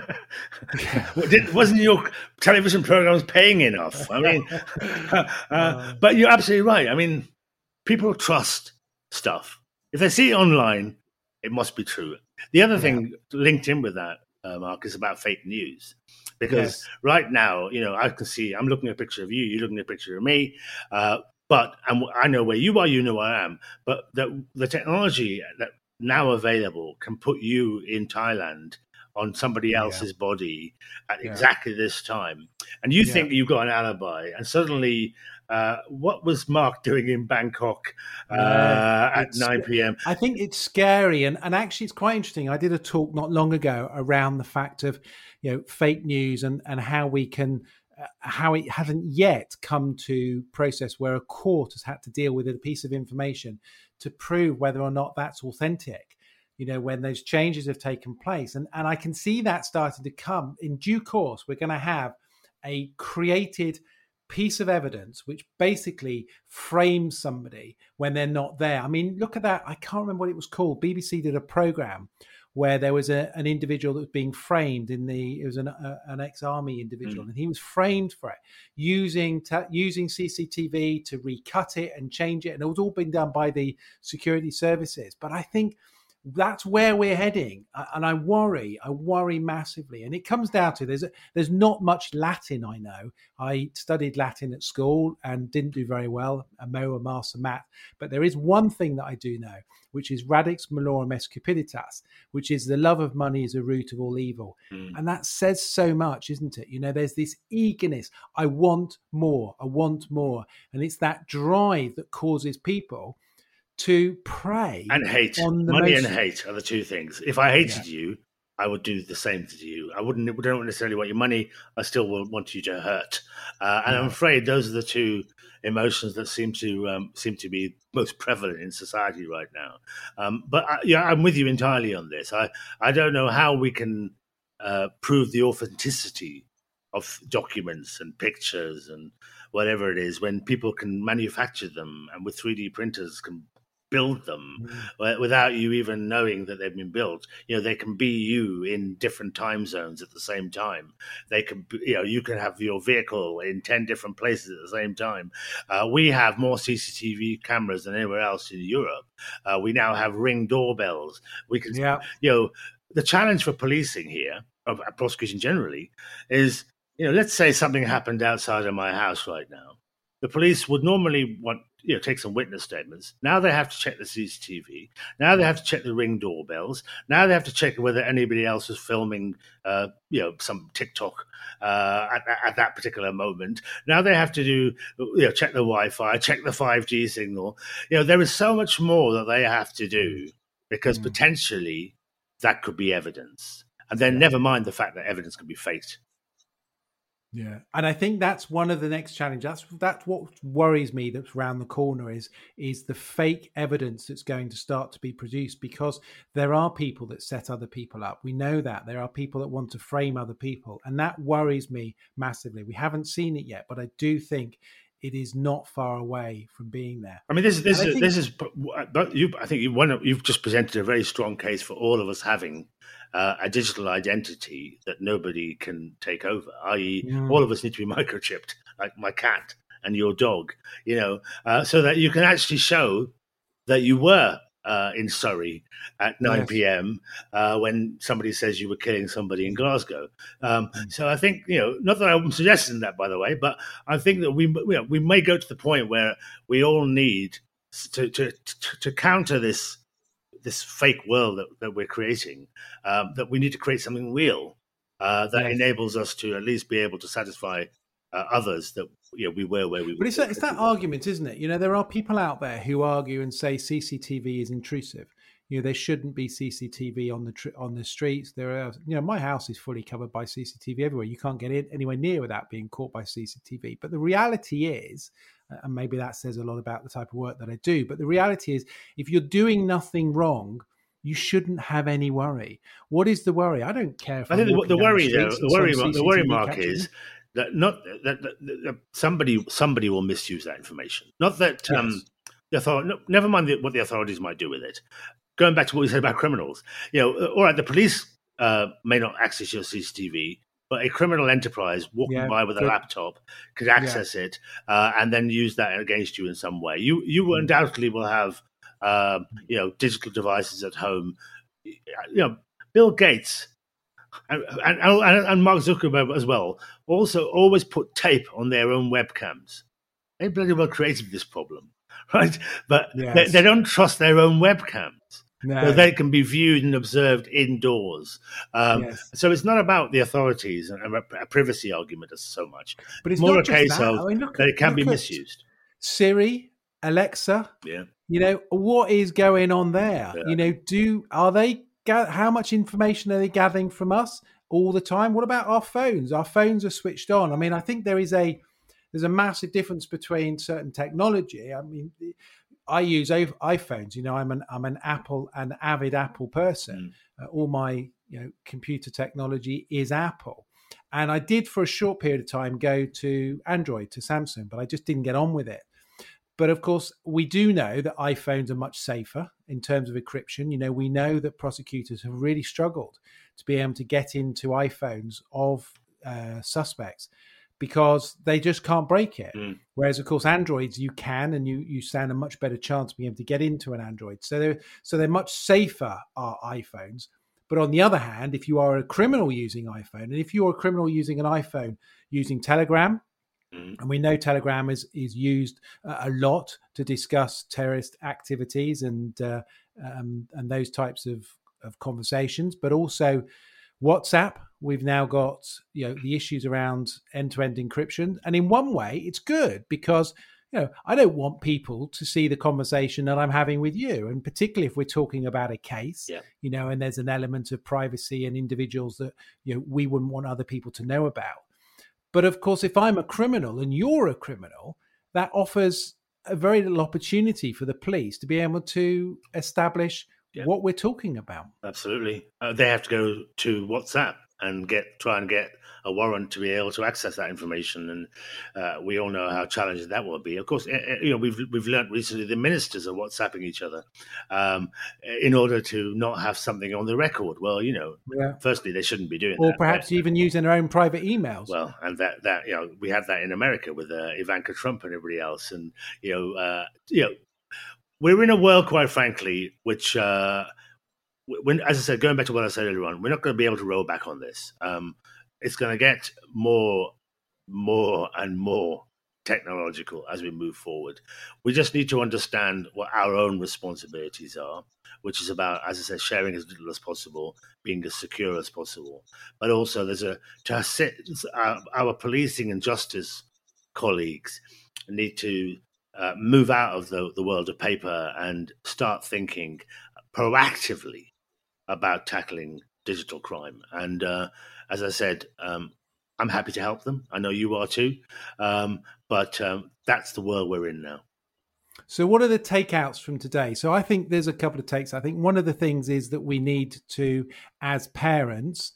Wasn't your television programs paying enough? I mean, uh, uh, but you're absolutely right. I mean, people trust stuff. If they see it online, it must be true. The other thing yeah. linked in with that uh, Mark, is about fake news. Because Yes. right now, you know, I can see, I'm looking at a picture of you, you're looking at a picture of me, uh, but and I know where you are, you know where I am. But the, the technology that now available can put you in Thailand on somebody else's yeah. body at yeah. exactly this time. And you yeah. think you've got an alibi, and suddenly, uh, what was Mark doing in Bangkok uh, yeah, at nine p.m.? I think it's scary. And, and actually, it's quite interesting. I did a talk not long ago around the fact of, you know, fake news and, and how we can, uh, how it hasn't yet come to process where a court has had to deal with a piece of information to prove whether or not that's authentic. You know, when those changes have taken place. And, and I can see that starting to come in due course. We're going to have a created piece of evidence which basically frames somebody when they're not there. I mean, look at that. I can't remember what it was called. B B C did a program where there was a, an individual that was being framed in the, it was an, a, an ex-army individual, mm. and he was framed for it using, ta- using C C T V to recut it and change it. And it was all been done by the security services. But I think that's where we're heading, and I worry. I worry massively, and it comes down to there's a, there's not much Latin. I know I studied Latin at school and didn't do very well. A Mo, a master math, but there is one thing that I do know, which is radix malorum est cupiditas, which is the love of money is the root of all evil, mm. and that says so much, isn't it? You know, there's this eagerness. I want more. I want more, and it's that drive that causes people to prey and hate. On the money most... and hate are the two things. If I hated yeah. you, I would do the same to you. I wouldn't. Don't necessarily want your money. I still will want you to hurt. Uh, and yeah. I'm afraid those are the two emotions that seem to um, seem to be most prevalent in society right now. Um, but I, yeah, I'm with you entirely on this. I I don't know how we can uh, prove the authenticity of documents and pictures and whatever it is when people can manufacture them and with three D printers can build them mm. without you even knowing that they've been built. You know, they can be you in different time zones at the same time. They can, you know, you can have your vehicle in ten different places at the same time. Uh, we have more C C T V cameras than anywhere else in Europe. Uh, we now have Ring doorbells. We can, yeah. you know, the challenge for policing here, of prosecution generally, is, you know, let's say something happened outside of my house right now. The police would normally want, you know, take some witness statements. Now they have to check the C C T V. Now they have to check the Ring doorbells. Now they have to check whether anybody else was filming, uh, you know, some TikTok uh, at, at that particular moment. Now they have to do, you know, check the Wi-Fi, check the five G signal. You know, there is so much more that they have to do because mm. potentially that could be evidence. And then yeah. never mind the fact that evidence can be faked. Yeah, and I think that's one of the next challenges. That's that's what worries me. That's around the corner is is the fake evidence that's going to start to be produced, because there are people that set other people up. We know that there are people that want to frame other people, and that worries me massively. We haven't seen it yet, but I do think it is not far away from being there. I mean, this is this is think, this is. But you, I think you one you've just presented a very strong case for all of us having Uh, a digital identity that nobody can take over, that is mm. all of us need to be microchipped, like my cat and your dog, you know, uh, so that you can actually show that you were uh, in Surrey at nine p.m. Uh, when somebody says you were killing somebody in Glasgow. Um, mm. So I think, you know, not that I'm suggesting that, by the way, but I think that we you know, we may go to the point where we all need to to, to, to counter this this fake world that, that we're creating, um, that we need to create something real uh, that yes. enables us to at least be able to satisfy uh, others that, you know, we were where we were. But it's that, it's that argument, isn't it? You know, there are people out there who argue and say C C T V is intrusive. You know, there shouldn't be C C T V on the tr- on the streets. There are, you know, my house is fully covered by C C T V everywhere. You can't get in anywhere near without being caught by C C T V. But the reality is, and maybe that says a lot about the type of work that I do, but the reality is, if you're doing nothing wrong, you shouldn't have any worry. What is the worry? I don't care if I think the, the worry, though, the worry, the worry mark is that not that, that, that somebody somebody will misuse that information. Not that um, yes. the authority, no, never mind the, what the authorities might do with it. Going back to what we said about criminals, you know, all right, the police uh, may not access your C C T V, but a criminal enterprise walking yeah, by with good. a laptop could access yeah. it uh, and then use that against you in some way. You you mm. undoubtedly will have um, you know, digital devices at home. You know, Bill Gates And, and, and Mark Zuckerberg as well also always put tape on their own webcams. They bloody well created this problem, right? But yes. they, they don't trust their own webcams. No. So they can be viewed and observed indoors. Um, yes. So it's not about the authorities and a privacy argument so much. But it's more not a case just that. of I mean, look, that it can be at misused. Siri, Alexa, yeah. You know, what is going on there? Yeah. You know, do are they? How much information are they gathering from us all the time? What about our phones? Our phones are switched on. I mean, I think there is a there's a massive difference between certain technology. I mean, I use iPhones. You know, I'm an I'm an Apple, an avid Apple person. Mm. Uh, all my you know computer technology is Apple, and I did for a short period of time go to Android, to Samsung, but I just didn't get on with it. But of course, we do know that iPhones are much safer in terms of encryption. You know, we know that prosecutors have really struggled to be able to get into iPhones of uh, suspects because they just can't break it. Mm. Whereas, of course, Androids you can, and you you stand a much better chance of being able to get into an Android. So they're so they're much safer, our iPhones. But on the other hand, if you are a criminal using iPhone, and if you're a criminal using an iPhone using Telegram, and we know Telegram is is used uh, a lot to discuss terrorist activities and uh, um, and those types of, of conversations, but also WhatsApp. We've now got you know the issues around end-to-end encryption, and in one way, it's good because you know I don't want people to see the conversation that I'm having with you, and particularly if we're talking about a case, yeah. you know, and there's an element of privacy and individuals that you know we wouldn't want other people to know about. But of course, if I'm a criminal and you're a criminal, that offers a very little opportunity for the police to be able to establish yeah. what we're talking about. Absolutely. Uh, they have to go to WhatsApp and get try and get a warrant to be able to access that information. And uh, we all know how challenging that will be. Of course, you know, we've we've learned recently the ministers are WhatsApping each other um, in order to not have something on the record. Well, you know, yeah. firstly, they shouldn't be doing or that. Or perhaps but, even using their own private emails. Well, and that, that you know, we have that in America with uh, Ivanka Trump and everybody else. And, you know, uh, you know, we're in a world, quite frankly, which, uh, when, as I said, going back to what I said earlier on, we're not going to be able to roll back on this. Um, It's going to get more, more and more technological as we move forward. We just need to understand what our own responsibilities are, which is about, as I said, sharing as little as possible, being as secure as possible. But also, there's a to sit, our, our policing and justice colleagues need to uh, move out of the, the world of paper and start thinking proactively about tackling digital crime. And uh, as I said, um, I'm happy to help them. I know you are too. Um, but um, that's the world we're in now. So what are the takeouts from today? So I think there's a couple of takes. I think one of the things is that we need to, as parents,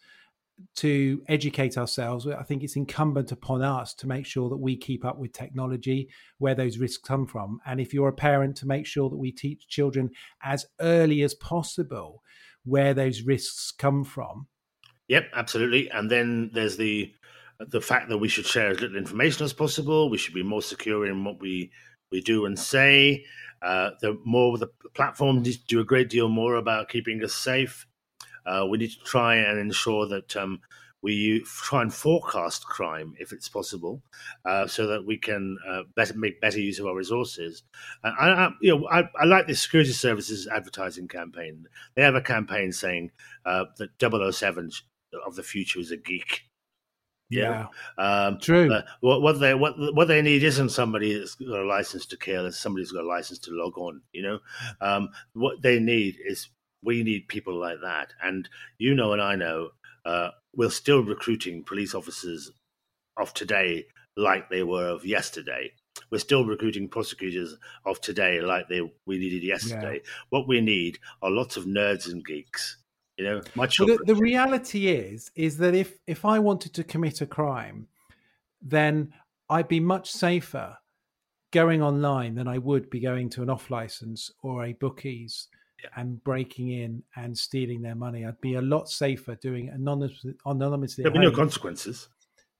to educate ourselves. I think it's incumbent upon us to make sure that we keep up with technology, where those risks come from. And if you're a parent, to make sure that we teach children as early as possible where those risks come from. Yep, absolutely. And then there's the the fact that we should share as little information as possible. We should be more secure in what we, we do and say. Uh, the more the platforms need to do a great deal more about keeping us safe. Uh, we need to try and ensure that um, we try and forecast crime if it's possible, uh, so that we can uh, better make better use of our resources. And I, I, you know, I, I like the security services advertising campaign. They have a campaign saying uh, that double oh seven of the future is a geek. Yeah, um, true. Uh, what, what they what what they need isn't somebody that's got a license to kill; it's somebody who's got a license to log on. You know, um, what they need is we need people like that. And you know, and I know, uh, we're still recruiting police officers of today like they were of yesterday. We're still recruiting prosecutors of today like they we needed yesterday. Yeah. What we need are lots of nerds and geeks. You know, my well, the, the reality is, is that if, if I wanted to commit a crime, then I'd be much safer going online than I would be going to an off license or a bookies yeah. and breaking in and stealing their money. I'd be a lot safer doing anonymous, anonymously. There'll be no consequences.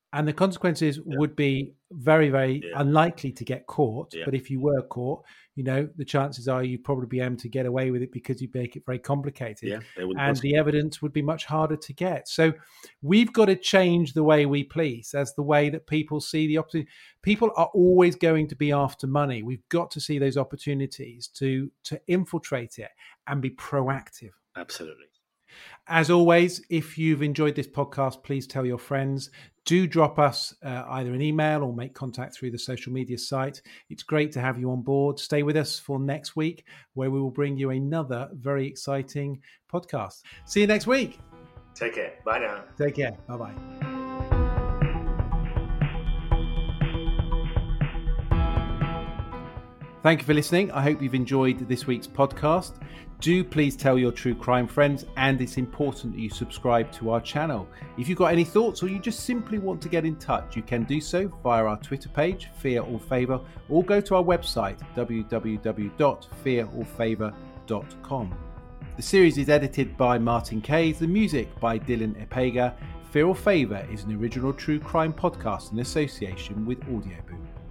And the consequences Yeah. would be very, very Yeah. unlikely to get caught. Yeah. But if you were caught, you know, the chances are you'd probably be able to get away with it because you make it very complicated. Yeah, they would- And the evidence would be much harder to get. So we've got to change the way we police as the way that people see the opportunity. People are always going to be after money. We've got to see those opportunities to, to infiltrate it and be proactive. Absolutely. As always, if you've enjoyed this podcast, please tell your friends. Do drop us uh, either an email or make contact through the social media site. It's great to have you on board. Stay with us for next week, where we will bring you another very exciting podcast. See you next week. Take care. Bye now. Take care. Bye-bye. Thank you for listening. I hope you've enjoyed this week's podcast. Do please tell your true crime friends, and it's important that you subscribe to our channel. If you've got any thoughts or you just simply want to get in touch, you can do so via our Twitter page, Fear or Favour, or go to our website, w w w dot fear or favour dot com. The series is edited by Martin Kays, the music by Dylan Epega. Fear or Favour is an original true crime podcast in association with Audioboom.